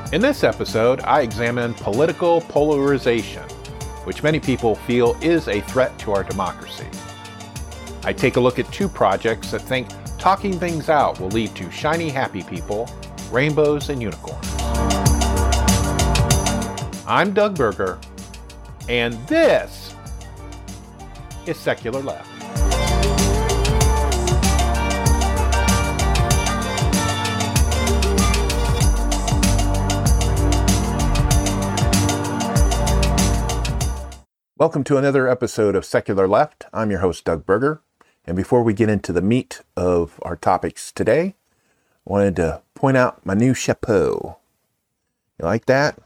In this episode, I examine political polarization, which many people feel is a threat to our democracy. I take a look at two projects that think talking things out will lead to shiny, happy people, rainbows, and unicorns. I'm Doug Berger, and this is Secular Left. Welcome to another episode of Secular Left. I'm your host, Doug Berger. And before we get into the meat of our topics today, I wanted to point out my new chapeau. You like that?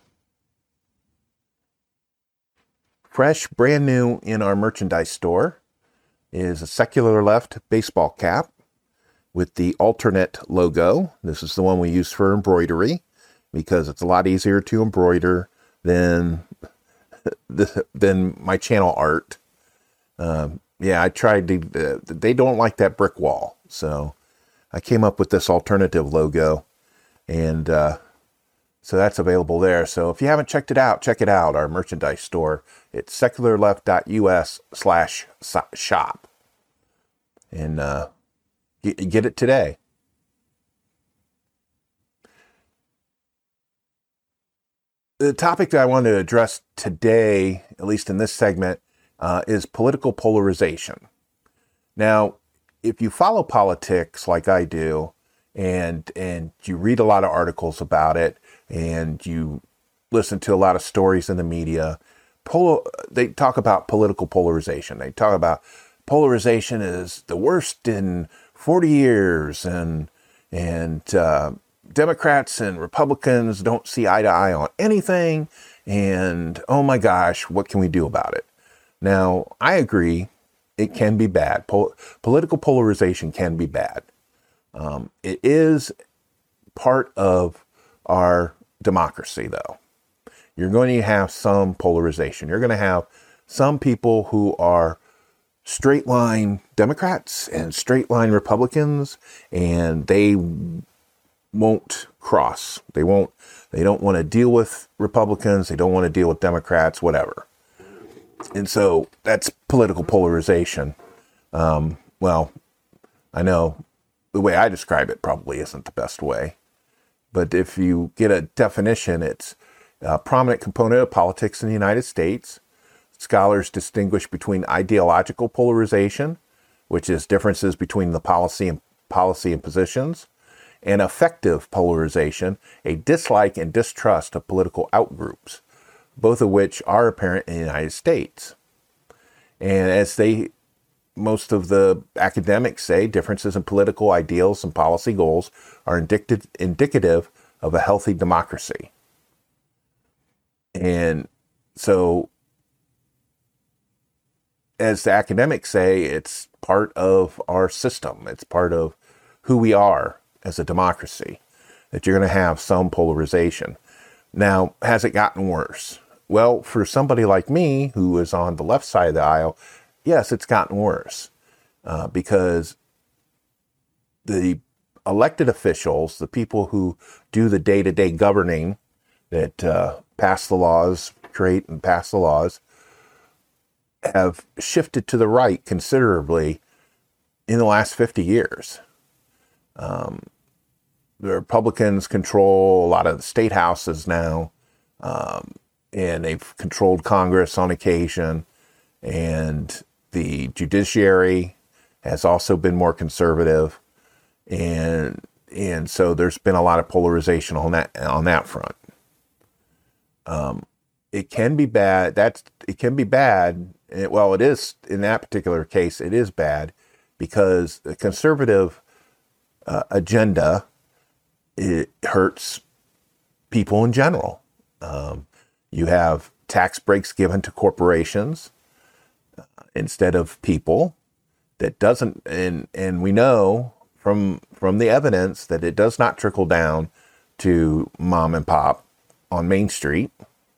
Fresh, brand new in our merchandise store is a Secular Left baseball cap with the alternate logo. This is the one we use for embroidery because it's a lot easier to embroider than my channel art. I tried to, they don't like that brick wall. So I came up with this alternative logo, and so that's available there. So if you haven't checked it out, check it out. Our merchandise store. It's secularleft.us/shop. And get it today. The topic that I want to address today, at least in this segment, is political polarization. Now, if you follow politics like I do, and you read a lot of articles about it, and you listen to a lot of stories in the media, they talk about political polarization. They talk about polarization is the worst in 40 years, and Democrats and Republicans don't see eye to eye on anything, and oh my gosh, what can we do about it? Now, I agree, it can be bad. Political polarization can be bad. It is part of our democracy, though. You're going to have some polarization. You're going to have some people who are straight line Democrats and straight line Republicans, and they won't cross. They don't want to deal with Republicans. They don't want to deal with Democrats, whatever. And so that's political polarization. Well, I know the way I describe it probably isn't the best way, but if you get a definition, it's a prominent component of politics in the United States. Scholars distinguish between ideological polarization, which is differences between the policy and positions, and affective polarization, a dislike and distrust of political outgroups, both of which are apparent in the United States. And as most of the academics say, differences in political ideals and policy goals are indicative of a healthy democracy. And so, as the academics say, it's part of our system. It's part of who we are as a democracy, that you're going to have some polarization. Now, has it gotten worse? Well, for somebody like me, who is on the left side of the aisle, yes, it's gotten worse because the elected officials, the people who do the day-to-day governing that pass the laws, create and pass the laws, have shifted to the right considerably in the last 50 years. The Republicans control a lot of the state houses now, and they've controlled Congress on occasion, and the judiciary has also been more conservative, and so there's been a lot of polarization on that front. It can be bad. It can be bad. Well, it is in that particular case. It is bad because the conservative agenda, it hurts people in general. You have tax breaks given to corporations instead of people. That doesn't, and we know from the evidence that it does not trickle down to mom and pop on Main Street.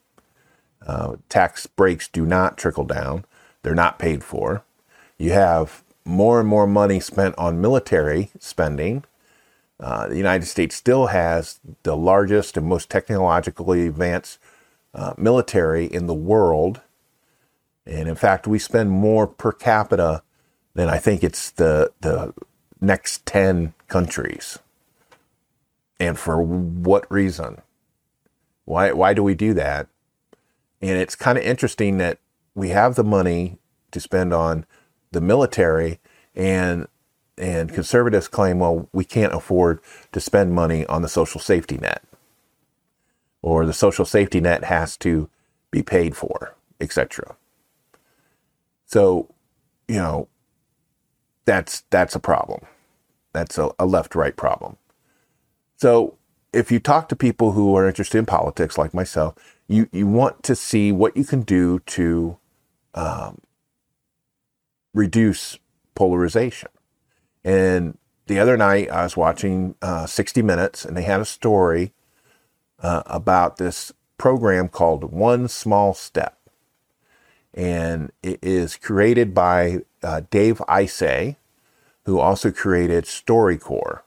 Tax breaks do not trickle down. They're not paid for. You have more and more money spent on military spending. The United States still has the largest and most technologically advanced military in the world. And in fact, we spend more per capita than I think it's the next 10 countries. And for what reason? Why do we do that? And it's kind of interesting that we have the money to spend on the military, and conservatives claim, well, we can't afford to spend money on the social safety net, or the social safety net has to be paid for, etc. So, that's a problem. That's a left-right problem. So if you talk to people who are interested in politics like myself, you want to see what you can do to reduce polarization. And the other night I was watching 60 Minutes, and they had a story about this program called One Small Step. And it is created by Dave Isay, who also created StoryCorps.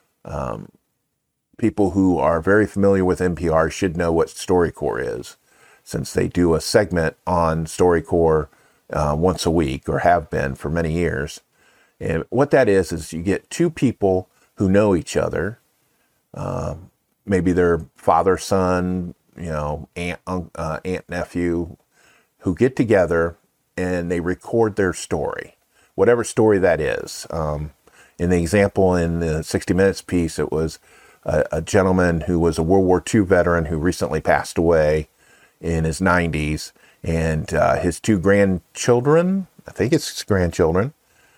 People who are very familiar with NPR should know what StoryCorps is, since they do a segment on StoryCorps once a week, or have been for many years. And what that is you get two people who know each other, maybe their father, son, aunt, nephew, who get together and they record their story, whatever story that is. In the example in the 60 Minutes piece, it was a gentleman who was a World War II veteran who recently passed away in his 90s, and his two grandchildren, I think it's his grandchildren,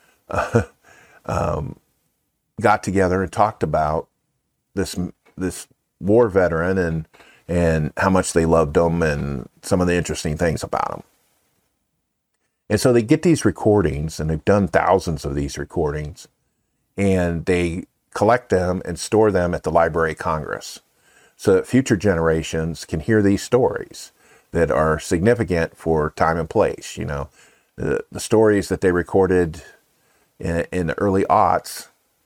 got together and talked about this war veteran and how much they loved him and some of the interesting things about him. And so they get these recordings, and they've done thousands of these recordings, and they collect them and store them at the Library of Congress so that future generations can hear these stories that are significant for time and place. The stories that they recorded in the early aughts,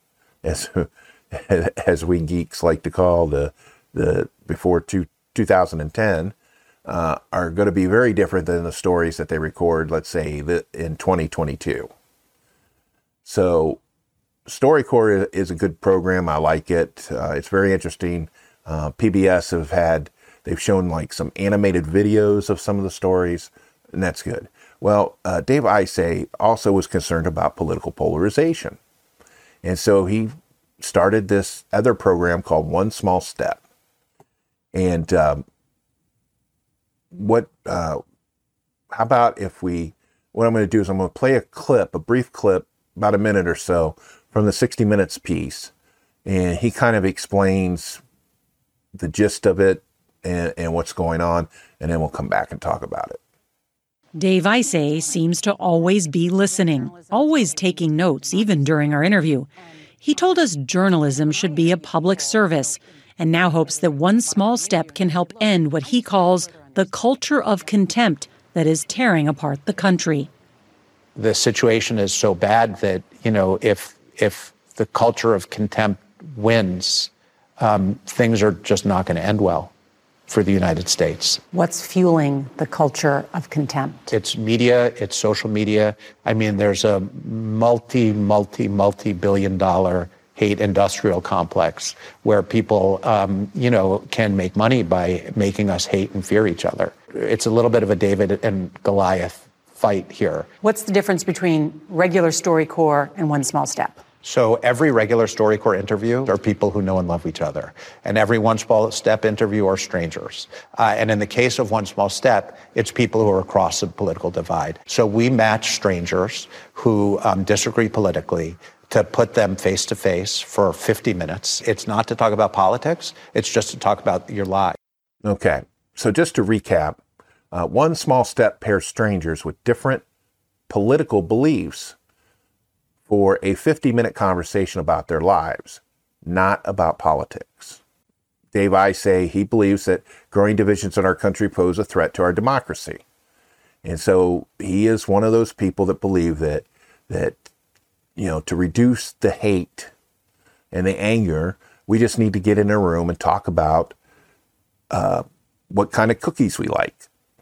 as we geeks like to call the before 2010, are going to be very different than the stories that they record, let's say, in 2022. So StoryCorps is a good program. I like it. It's very interesting. PBS they've shown like some animated videos of some of the stories, and that's good. Well, Dave Isay also was concerned about political polarization. And so he started this other program called One Small Step. And how about what I'm going to do is I'm going to play a brief clip, about a minute or so, from the 60 Minutes piece. And he kind of explains the gist of it and what's going on, and then we'll come back and talk about it. Dave Isay seems to always be listening, always taking notes, even during our interview. He told us journalism should be a public service, and now hopes that One Small Step can help end what he calls the culture of contempt that is tearing apart the country. The situation is so bad that, if the culture of contempt wins, things are just not going to end well for the United States. What's fueling the culture of contempt? It's media, it's social media. I mean, there's a multi-billion-dollar hate industrial complex where people, can make money by making us hate and fear each other. It's a little bit of a David and Goliath fight here. What's the difference between regular StoryCorps and One Small Step? So every regular StoryCorps interview are people who know and love each other. And every One Small Step interview are strangers. And in the case of One Small Step, it's people who are across the political divide. So we match strangers who disagree politically to put them face to face for 50 minutes. It's not to talk about politics. It's just to talk about your life. Okay. So just to recap, One Small Step pairs strangers with different political beliefs for a 50-minute conversation about their lives, not about politics. Dave Isay, he believes that growing divisions in our country pose a threat to our democracy. And so he is one of those people that believe that to reduce the hate and the anger. We just need to get in a room and talk about what kind of cookies we like.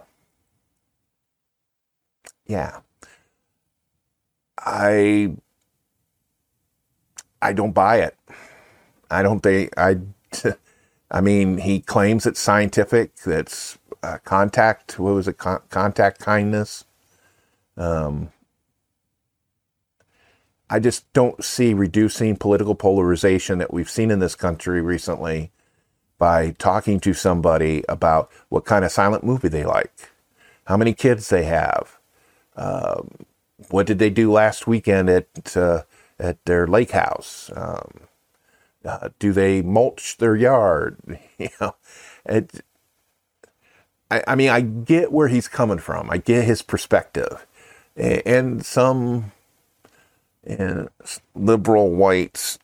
Yeah. I don't buy it. I mean, he claims it's scientific. That's contact. What was it? Contact kindness. I just don't see reducing political polarization that we've seen in this country recently by talking to somebody about what kind of silent movie they like, how many kids they have, what did they do last weekend at their lake house, do they mulch their yard? I mean, I get where he's coming from. I get his perspective, and some liberal whites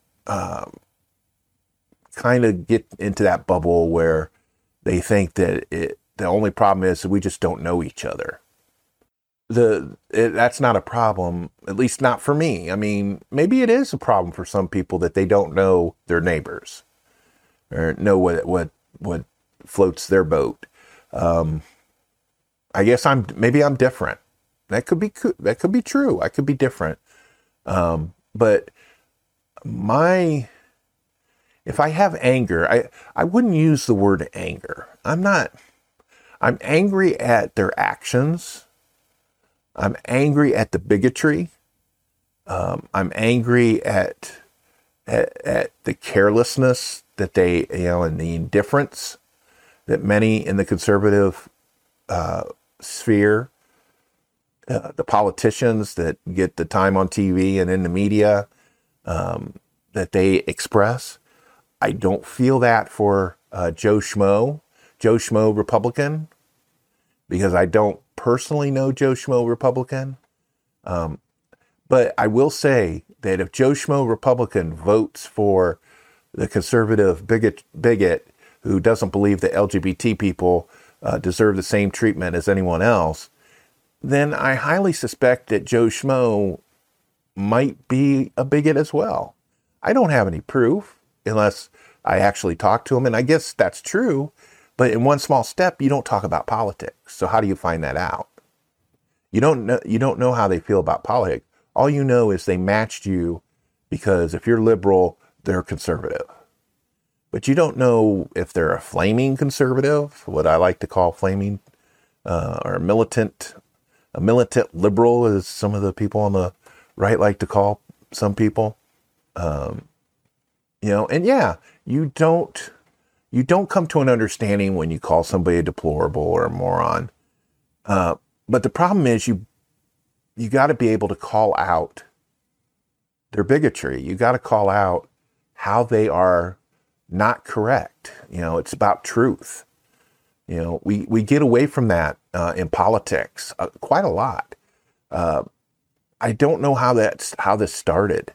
kind of get into that bubble where they think that the only problem is that we just don't know each other. That's not a problem, at least not for me. I mean, maybe it is a problem for some people that they don't know their neighbors or know what floats their boat. I guess maybe I'm different. That could be true. I could be different. But if I have anger, I wouldn't use the word anger. I'm angry at their actions. I'm angry at the bigotry. I'm angry at the carelessness that they, and the indifference that many in the conservative sphere, the politicians that get the time on TV and in the media, that they express. I don't feel that for Joe Schmo Republican, because I don't personally know Joe Schmo Republican. But I will say that if Joe Schmo Republican votes for the conservative bigot who doesn't believe that LGBT people deserve the same treatment as anyone else, then I highly suspect that Joe Schmo might be a bigot as well. I don't have any proof unless I actually talk to him, and I guess that's true. But in One Small Step, you don't talk about politics. So how do you find that out? You don't know how they feel about politics. All you know is they matched you because if you're liberal, they're conservative. But you don't know if they're a flaming conservative, what I like to call flaming, or a militant liberal, as some of the people on the right like to call some people. And yeah, you don't come to an understanding when you call somebody a deplorable or a moron. But the problem is you got to be able to call out their bigotry. You got to call out how they are not correct. It's about truth. We get away from that in politics quite a lot. I don't know how this started,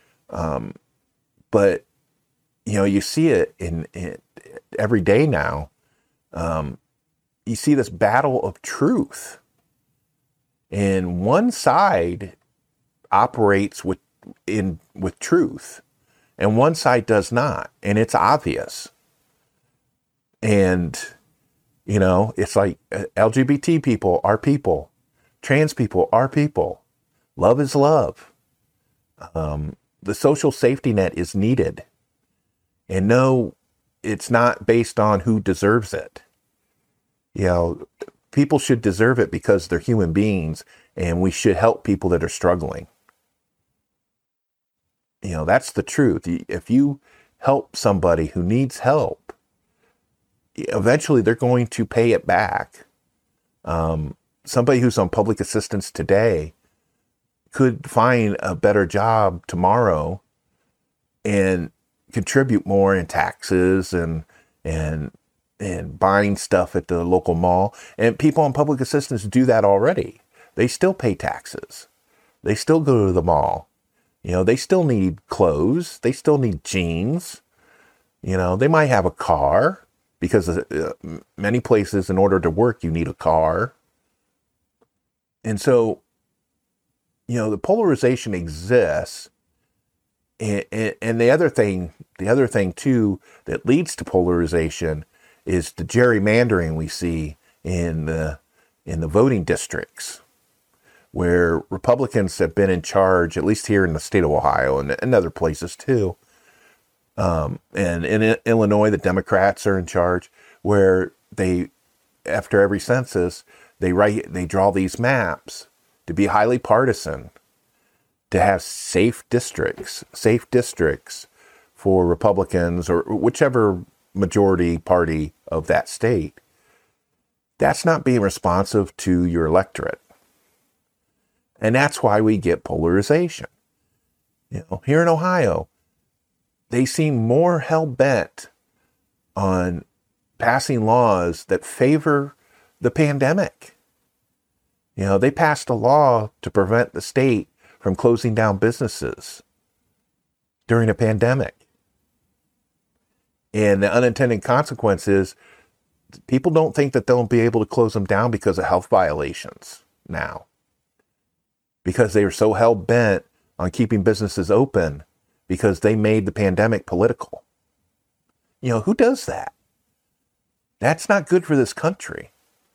but you see it in every day now. You see this battle of truth, and one side operates with truth, and one side does not, and it's obvious. And it's like LGBT people are people, trans people are people, love is love. The social safety net is needed, and no, it's not based on who deserves it. People should deserve it because they're human beings, and we should help people that are struggling. That's the truth. If you help somebody who needs help, eventually they're going to pay it back. Somebody who's on public assistance today could find a better job tomorrow and contribute more in taxes and buying stuff at the local mall. And people on public assistance do that already. They still pay taxes. They still go to the mall. They still need clothes. They still need jeans. They might have a car because many places, in order to work, you need a car. And so, the polarization exists And the other thing too that leads to polarization is the gerrymandering we see in the voting districts, where Republicans have been in charge, at least here in the state of Ohio and other places too. And in Illinois, the Democrats are in charge, where they, after every census, they draw these maps to be highly partisan, to have safe districts for Republicans or whichever majority party of that state. That's not being responsive to your electorate. And that's why we get polarization. Here in Ohio, they seem more hell-bent on passing laws that favor the pandemic. They passed a law to prevent the state from closing down businesses during a pandemic. And the unintended consequences, people don't think that they'll be able to close them down because of health violations now. Because they were so hell-bent on keeping businesses open because they made the pandemic political. Who does that? That's not good for this country.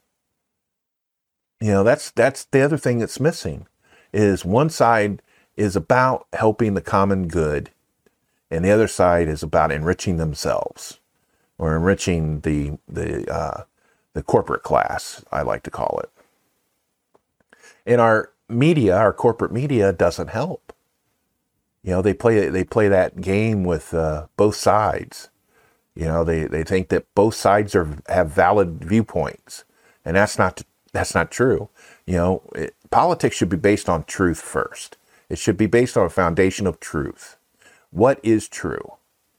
That's the other thing that's missing, is one side is about helping the common good, and the other side is about enriching themselves, or enriching the corporate class, I like to call it. And our corporate media doesn't help. They play that game with both sides. They think that both sides have valid viewpoints, and that's not true. Politics should be based on truth first. It should be based on a foundation of truth. What is true?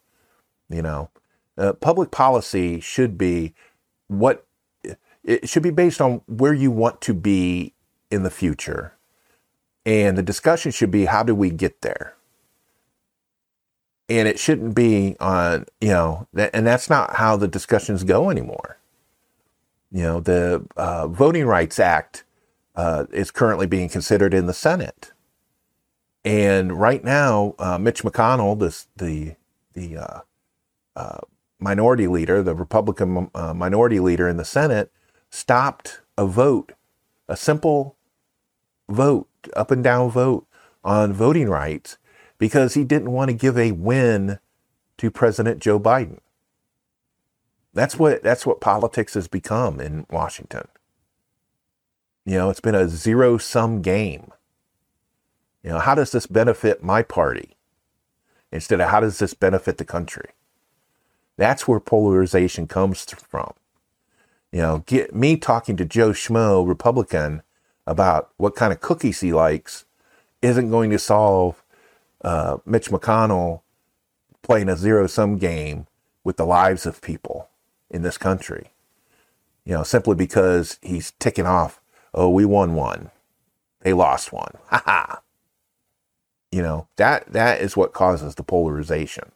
Public policy should be it should be based on where you want to be in the future. And the discussion should be, how do we get there? And it shouldn't be on, and that's not how the discussions go anymore. The Voting Rights Act is currently being considered in the Senate. And right now, Mitch McConnell, the minority leader, the Republican minority leader in the Senate, stopped a simple vote, up and down vote on voting rights, because he didn't want to give a win to President Joe Biden. That's what politics has become in Washington. It's been a zero-sum game. How does this benefit my party instead of how does this benefit the country? That's where polarization comes from. Get me talking to Joe Schmo, Republican, about what kind of cookies he likes isn't going to solve Mitch McConnell playing a zero-sum game with the lives of people in this country. Simply because he's ticking off, oh, we won one, they lost one. Ha ha. That is what causes the polarization.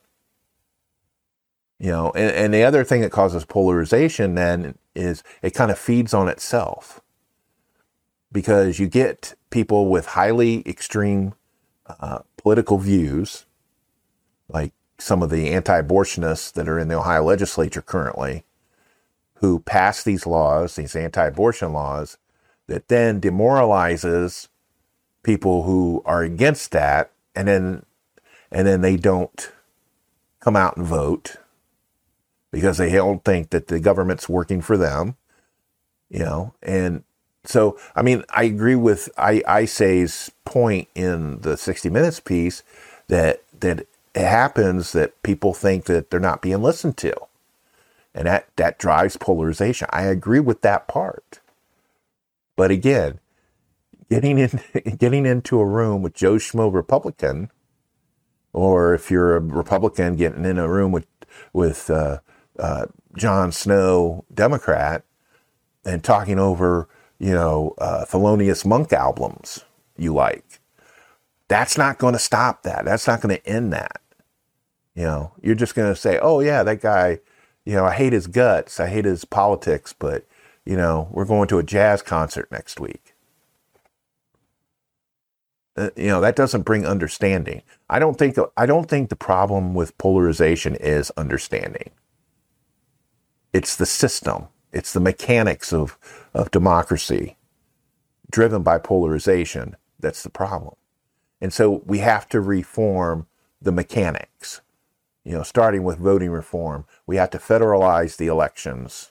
And the other thing that causes polarization then is it kind of feeds on itself. Because you get people with highly extreme political views, like some of the anti-abortionists that are in the Ohio legislature currently, who pass these laws, these anti-abortion laws, that then demoralizes people who are against that, and then they don't come out and vote because they don't think that the government's working for them, and so, I agree with Isay's point in the 60 Minutes piece that it happens that people think that they're not being listened to. And that drives polarization. I agree with that part. But again, getting into a room with Joe Schmo, Republican, or if you're a Republican getting in a room with Jon Snow, Democrat, and talking over Thelonious Monk albums you like. That's not going to stop that. That's not going to end that. You're just going to say, oh yeah, that guy, I hate his guts. I hate his politics, but we're going to a jazz concert next week. That doesn't bring understanding. I don't think the problem with polarization is understanding. It's the system. It's the mechanics of democracy driven by polarization that's the problem. And so we have to reform the mechanics. Starting with voting reform, we have to federalize the elections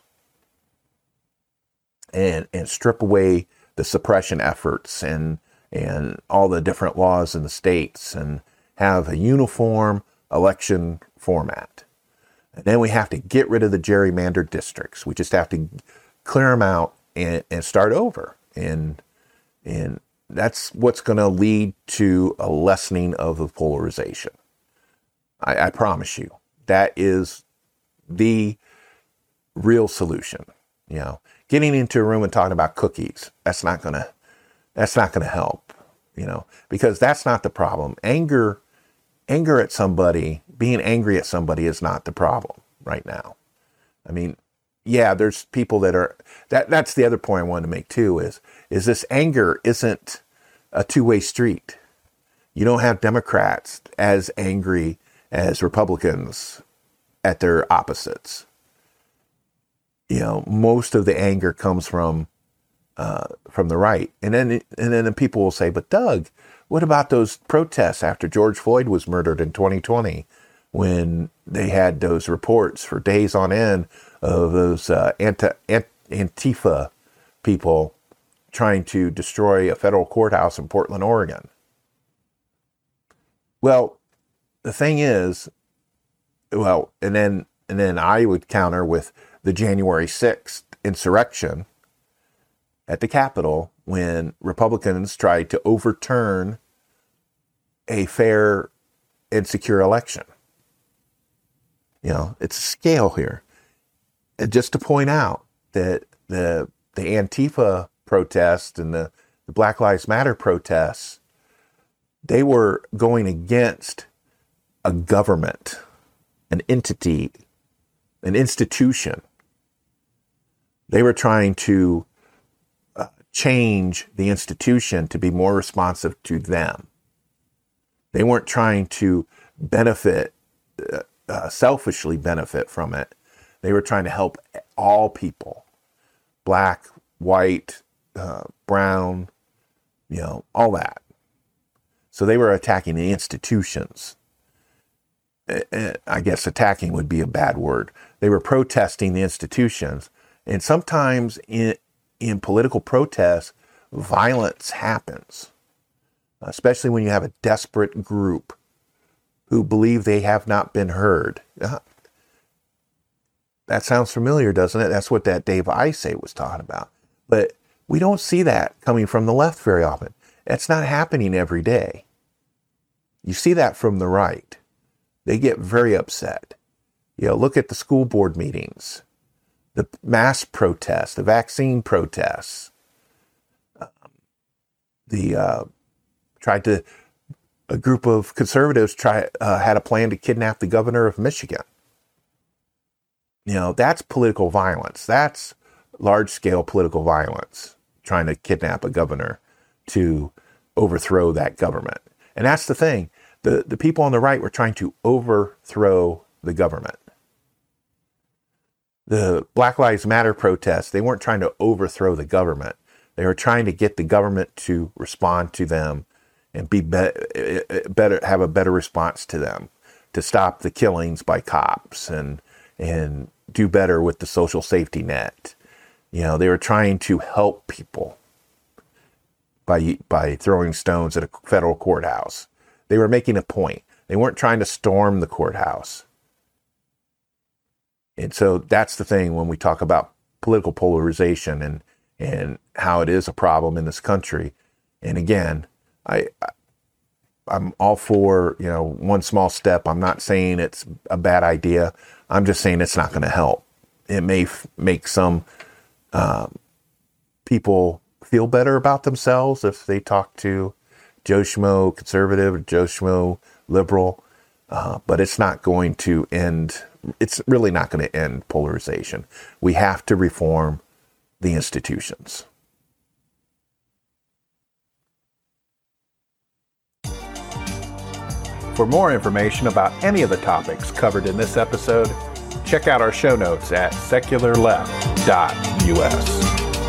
and strip away the suppression efforts and all the different laws in the states and have a uniform election format. And then we have to get rid of the gerrymandered districts. We just have to clear them out and start over. And that's what's going to lead to a lessening of the polarization. I promise you, that is the real solution. Getting into a room and talking about cookies, that's not going to help, because that's not the problem. Anger at somebody, being angry at somebody is not the problem right now. I mean, yeah, there's people that are, that's the other point I wanted to make too, is this anger isn't a two-way street. You don't have Democrats as angry as Republicans at their opposites. Most of the anger comes from the right. And then the people will say, but Doug, what about those protests after George Floyd was murdered in 2020, when they had those reports for days on end of those Antifa people trying to destroy a federal courthouse in Portland, Oregon? Well, the thing is, and then I would counter with the January 6th insurrection at the Capitol, when Republicans tried to overturn a fair and secure election. It's a scale here. And just to point out that the Antifa protests and the Black Lives Matter protests, they were going against a government, an entity, an institution. They were trying to change the institution to be more responsive to them. They weren't trying to selfishly benefit from it. They were trying to help all people, black, white, brown, all that. So they were attacking the institutions. I guess attacking would be a bad word. They were protesting the institutions. And sometimes in political protests, violence happens, especially when you have a desperate group who believe they have not been heard. That sounds familiar, doesn't it? That's what that Dave Isay was talking about. But we don't see that coming from the left very often. That's not happening every day. You see that from the right. They get very upset. Look at the school board meetings, the mass protests, the vaccine protests. A group of conservatives had a plan to kidnap the governor of Michigan. That's political violence. That's large-scale political violence, trying to kidnap a governor to overthrow that government. And that's the thing. The people on the right were trying to overthrow the government. The Black Lives Matter protests, they weren't trying to overthrow the government. They were trying to get the government to respond to them and be better, have a better response to them, to stop the killings by cops and do better with the social safety net. They were trying to help people by throwing stones at a federal courthouse. They were making a point. They weren't trying to storm the courthouse. And so that's the thing when we talk about political polarization and how it is a problem in this country. And again, I'm all for, one small step. I'm not saying it's a bad idea. I'm just saying it's not going to help. It may make some people feel better about themselves if they talk to Joe Schmo conservative or Joe Schmo liberal, but it's not going to end. It's really not going to end polarization. We have to reform the institutions. For more information about any of the topics covered in this episode, check out our show notes at secularleft.us.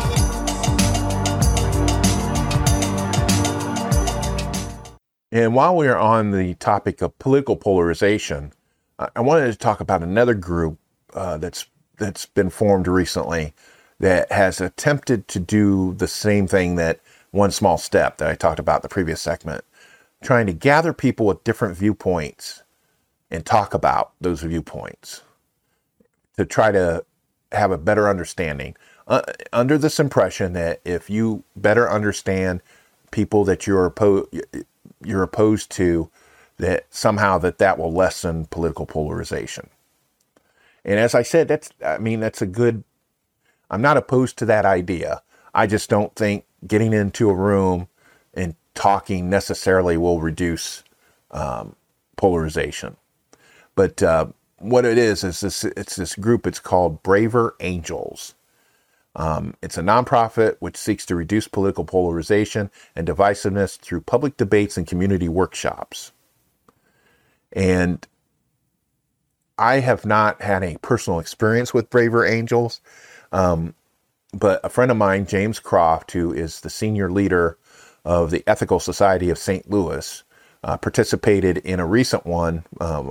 And while we're on the topic of political polarization, I wanted to talk about another group that's been formed recently that has attempted to do the same thing that One Small Step that I talked about in the previous segment, trying to gather people with different viewpoints and talk about those viewpoints to try to have a better understanding, under this impression that if you better understand people that you're opposed to, that somehow that will lessen political polarization. And as I said, that's a good, I'm not opposed to that idea. I just don't think getting into a room and talking necessarily will reduce polarization. But what it is this group. It's called Braver Angels. It's a nonprofit which seeks to reduce political polarization and divisiveness through public debates and community workshops. And I have not had a personal experience with Braver Angels, but a friend of mine, James Croft, who is the senior leader of the Ethical Society of St. Louis, participated in a recent one,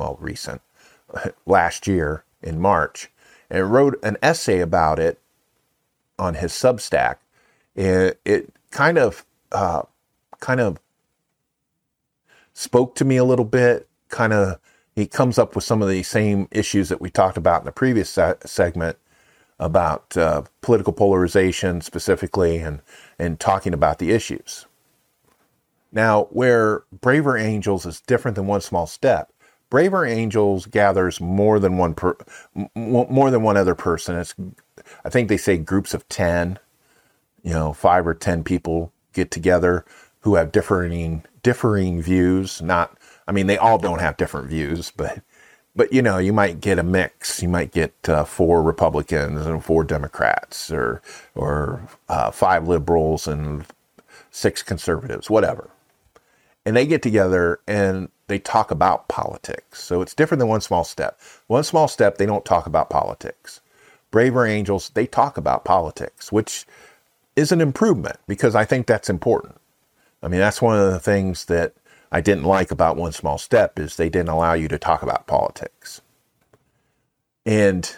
last year in March, and wrote an essay about it on his Substack. It kind of spoke to me a little bit. He comes up with some of the same issues that we talked about in the previous segment about political polarization specifically, and talking about the issues. Now, where Braver Angels is different than One Small Step, Braver Angels gathers more than one other person. I think they say groups of 10, 5 or 10 people get together who have differing views. They all don't have different views, but you might get a mix. You might get 4 Republicans and 4 Democrats, or 5 liberals and 6 conservatives, whatever. And they get together and they talk about politics. So it's different than One Small Step. One Small Step, they don't talk about politics. Braver Angels, they talk about politics, which is an improvement because I think that's important. That's one of the things that I didn't like about One Small Step is they didn't allow you to talk about politics. And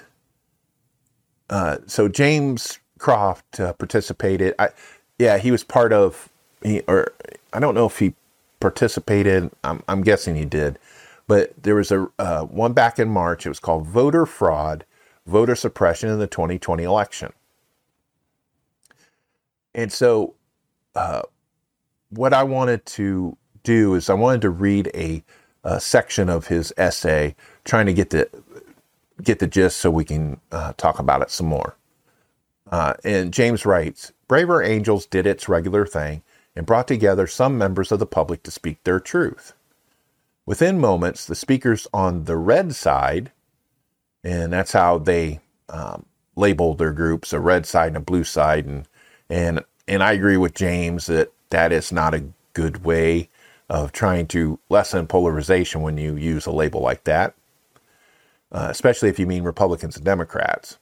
so James Croft participated. He was part of, I don't know if he participated. I'm guessing he did. But there was a one back in March. It was called Voter Fraud, Voter Suppression in the 2020 Election. And so what I wanted to do is I wanted to read a section of his essay, trying to get the gist so we can talk about it some more. And James writes, Braver Angels did its regular thing and brought together some members of the public to speak their truth. Within moments, the speakers on the red side, and that's how they labeled their groups, a red side and a blue side, and I agree with James that is not a good way of trying to lessen polarization when you use a label like that, especially if you mean Republicans and Democrats.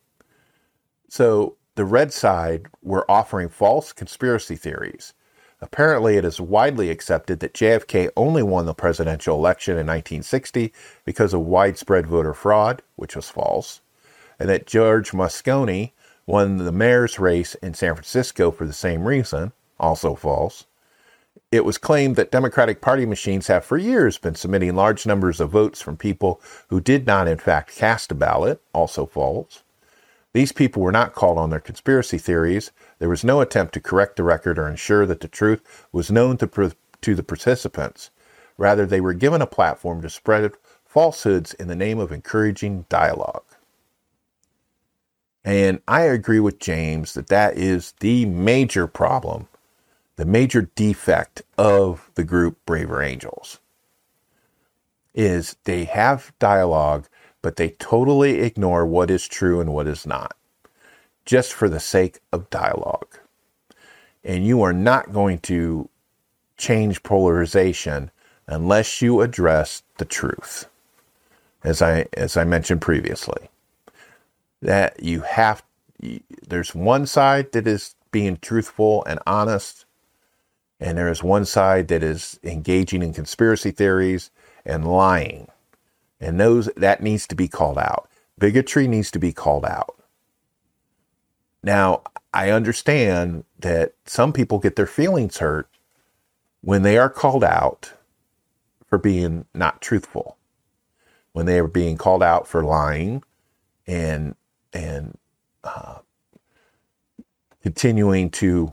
So the red side were offering false conspiracy theories. Apparently, it is widely accepted that JFK only won the presidential election in 1960 because of widespread voter fraud, which was false, and that George Moscone won the mayor's race in San Francisco for the same reason, also false. It was claimed that Democratic Party machines have for years been submitting large numbers of votes from people who did not in fact cast a ballot, also false. These people were not called on their conspiracy theories. There was no attempt to correct the record or ensure that the truth was known to the participants. Rather, they were given a platform to spread falsehoods in the name of encouraging dialogue. And I agree with James that is the major problem, the major defect of the group Braver Angels, is they have dialogue, but they totally ignore what is true and what is not, just for the sake of dialogue. And you are not going to change polarization unless you address the truth. As I mentioned previously, that there's one side that is being truthful and honest, and there is one side that is engaging in conspiracy theories and lying. And that needs to be called out. Bigotry needs to be called out. Now, I understand that some people get their feelings hurt when they are called out for being not truthful, when they are being called out for lying and continuing to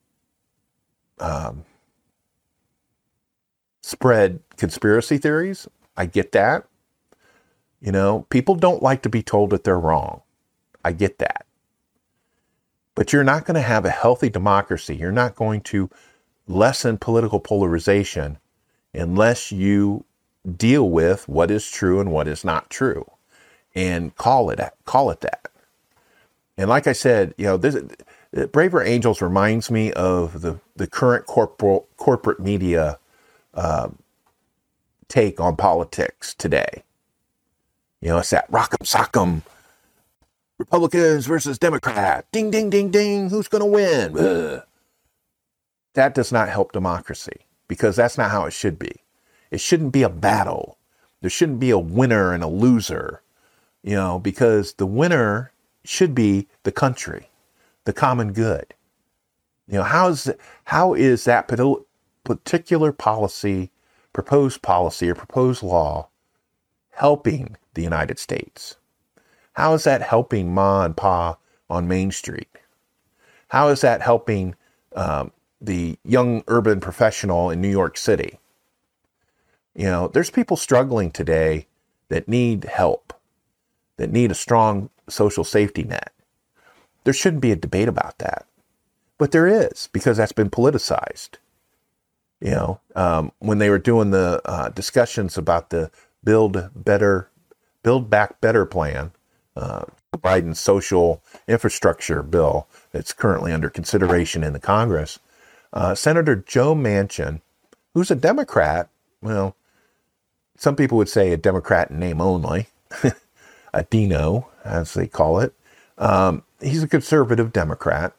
spread conspiracy theories. I get that. People don't like to be told that they're wrong. I get that. But you're not going to have a healthy democracy. You're not going to lessen political polarization unless you deal with what is true and what is not true and call it that. And like I said, Braver Angels reminds me of the current corporate media take on politics today. It's that rock'em sock'em, Republicans versus Democrats, ding, ding, ding, ding, who's going to win? Ugh. That does not help democracy, because that's not how it should be. It shouldn't be a battle. There shouldn't be a winner and a loser, because the winner should be the country, the common good. How is that particular proposed policy or proposed law helping the United States? How is that helping Ma and Pa on Main Street? How is that helping the young urban professional in New York City? There's people struggling today that need help, that need a strong social safety net. There shouldn't be a debate about that. But there is, because that's been politicized. When they were doing the discussions about the Build Back Better plan, Biden's social infrastructure bill that's currently under consideration in the Congress, Senator Joe Manchin, who's a Democrat, well, some people would say a Democrat in name only, a Dino, as they call it. He's a conservative Democrat.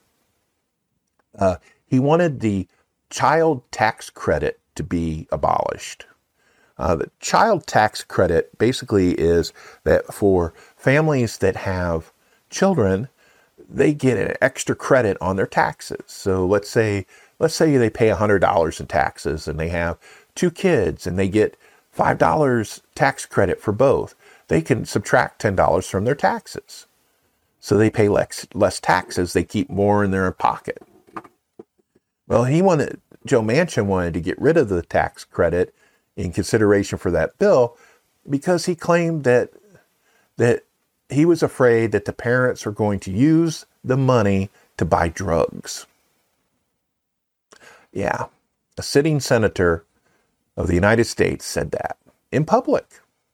He wanted the child tax credit to be abolished. The child tax credit basically is that for families that have children, they get an extra credit on their taxes. So let's say they pay $100 in taxes and they have 2 kids and they get $5 tax credit for both. They can subtract $10 from their taxes. So they pay less taxes. They keep more in their pocket. Well, Joe Manchin wanted to get rid of the tax credit in consideration for that bill, because he claimed that he was afraid that the parents are going to use the money to buy drugs. Yeah, a sitting senator of the United States said that in public.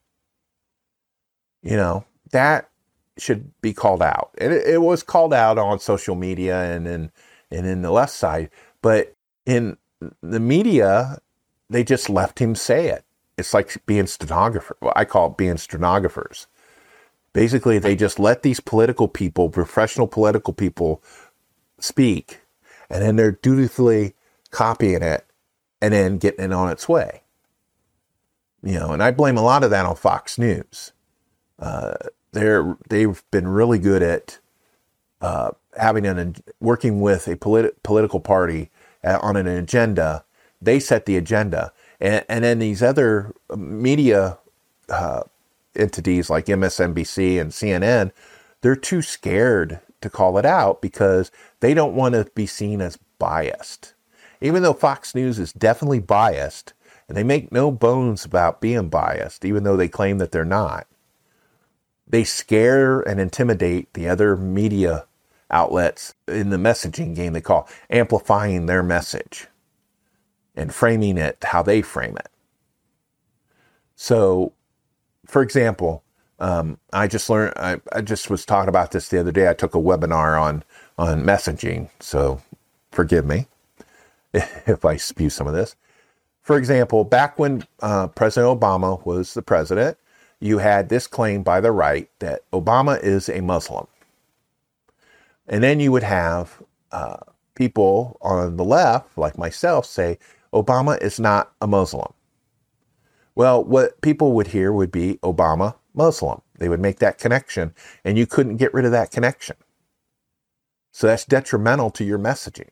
That should be called out. And it was called out on social media and in the left side, but in the media, they just left him say it. It's like being stenographer. Well, I call it being stenographers. Basically, they just let these political people, professional political people, speak, and then they're dutifully copying it and then getting it on its way. And I blame a lot of that on Fox News. They've been really good at working with a political party on an agenda. They set the agenda, and then these other media entities like MSNBC and CNN, they're too scared to call it out because they don't want to be seen as biased. Even though Fox News is definitely biased, and they make no bones about being biased, even though they claim that they're not, they scare and intimidate the other media outlets in the messaging game they call amplifying their message and framing it how they frame it. So, for example, I just was talking about this the other day. I took a webinar on messaging, so forgive me if I spew some of this. For example, back when President Obama was the president, you had this claim by the right that Obama is a Muslim. And then you would have people on the left, like myself, say Obama is not a Muslim. Well, what people would hear would be Obama Muslim. They would make that connection, and you couldn't get rid of that connection. So that's detrimental to your messaging.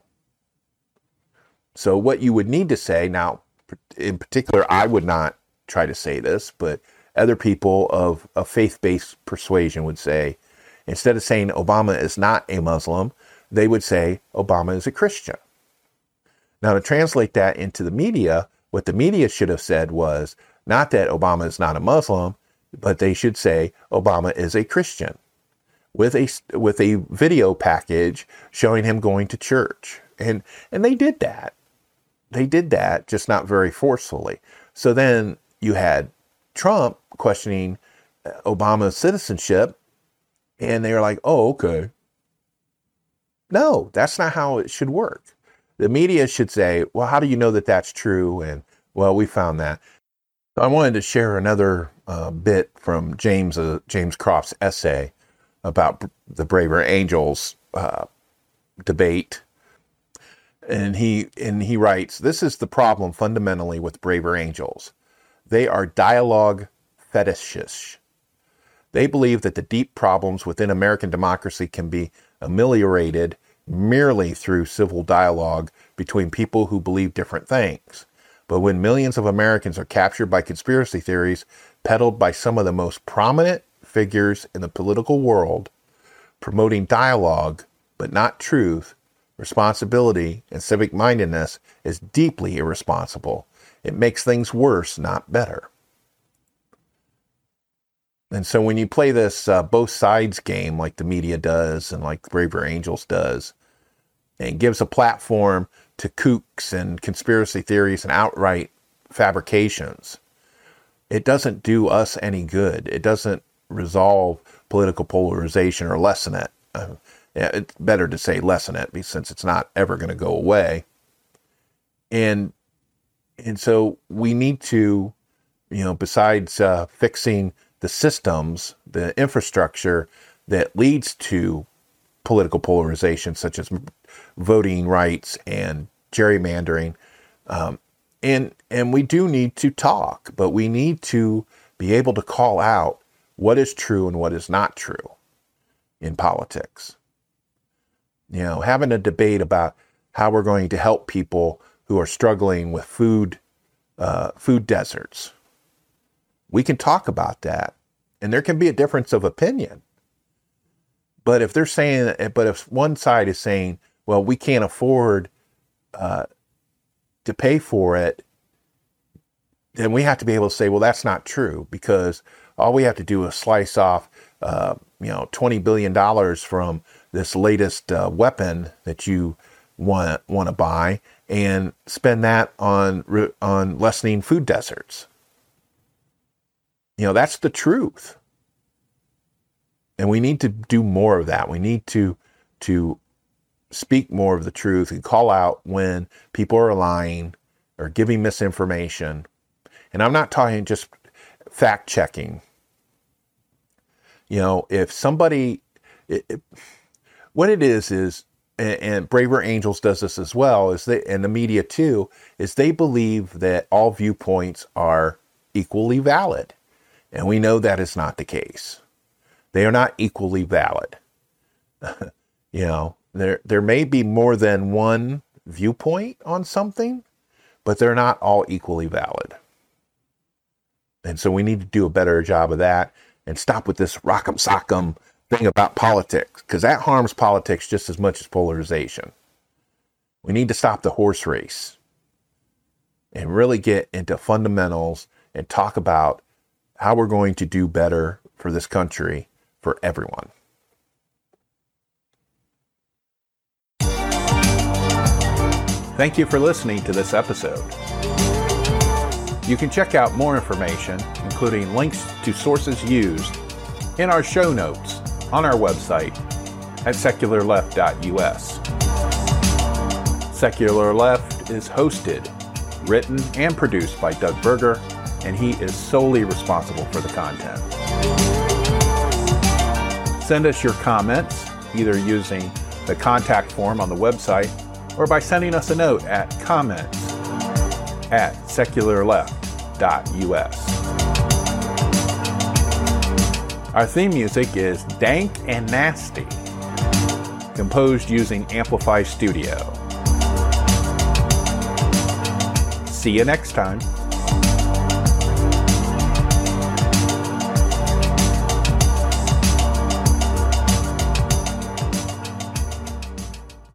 So what you would need to say, now, in particular, I would not try to say this, but other people of a faith-based persuasion would say, instead of saying Obama is not a Muslim, they would say Obama is a Christian. Now, to translate that into the media, what the media should have said was not that Obama is not a Muslim, but they should say Obama is a Christian with a video package showing him going to church. And they did that. They did that, just not very forcefully. So then you had Trump questioning Obama's citizenship, and they were like, oh, okay. No, that's not how it should work. The media should say, well, how do you know that that's true? And, well, we found that. So I wanted to share another bit from James Croft's essay about the Braver Angels debate. And he writes, this is the problem fundamentally with Braver Angels. They are dialogue fetishists. They believe that the deep problems within American democracy can be ameliorated merely through civil dialogue between people who believe different things. But when millions of Americans are captured by conspiracy theories peddled by some of the most prominent figures in the political world, promoting dialogue but not truth, responsibility, and civic mindedness is deeply irresponsible. It makes things worse, not better. And so when you play this both sides game like the media does and like Braver Angels does, and gives a platform to kooks and conspiracy theories and outright fabrications, it doesn't do us any good. It doesn't resolve political polarization or lessen it. It's better to say lessen it, since it's not ever going to go away. And so we need to, besides fixing the systems, the infrastructure that leads to political polarization, such as voting rights and gerrymandering, and we do need to talk, but we need to be able to call out what is true and what is not true in politics. Having a debate about how we're going to help people who are struggling with food deserts. We can talk about that, and there can be a difference of opinion. But if if one side is saying, well, we can't afford to pay for it, then we have to be able to say, well, that's not true, because all we have to do is slice off, $20 billion from this latest weapon that you want to buy, and spend that on lessening food deserts. That's the truth. And we need to do more of that. We need to speak more of the truth and call out when people are lying or giving misinformation. And I'm not talking just fact checking. If somebody, what it is, and Braver Angels does this as well, and the media too, is they believe that all viewpoints are equally valid. And we know that is not the case. They are not equally valid. There may be more than one viewpoint on something, but they're not all equally valid. And so we need to do a better job of that and stop with this rock'em sock'em thing about politics, because that harms politics just as much as polarization. We need to stop the horse race and really get into fundamentals and talk about how we're going to do better for this country, for everyone. Thank you for listening to this episode. You can check out more information, including links to sources used, in our show notes on our website at secularleft.us. Secular Left is hosted written and produced by Doug Berger, and he is solely responsible for the content. Send us your comments, either using the contact form on the website or by sending us a note at comments@secularleft.us. Our theme music is Dank and Nasty, composed using Amplify Studio. See you next time.